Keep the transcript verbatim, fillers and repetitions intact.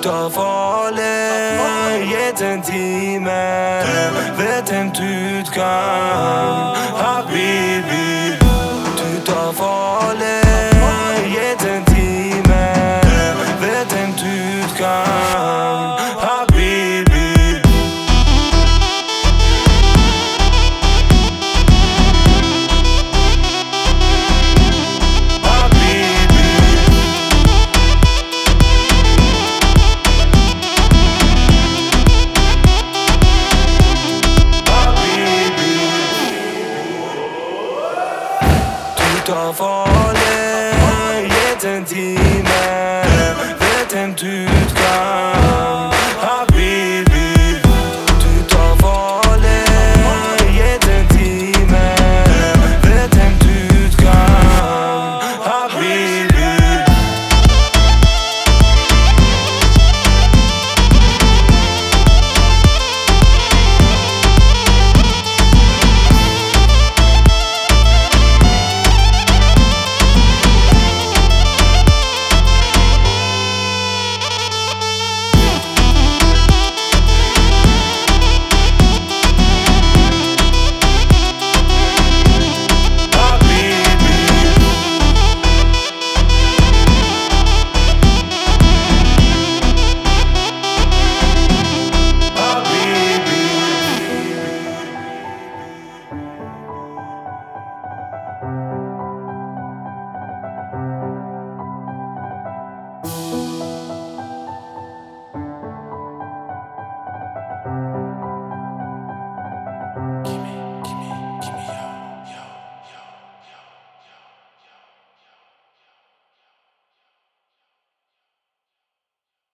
tar farlig, gitt en time. Vet endt utgang, habibi. Du tar farlig, gitt en time. Vet endt utgang, habibi. Du tar farlig, gitt en time. Vet endt utgang, habibi. Du tar farlig, gitt en time. Vet endt utgang, habibi.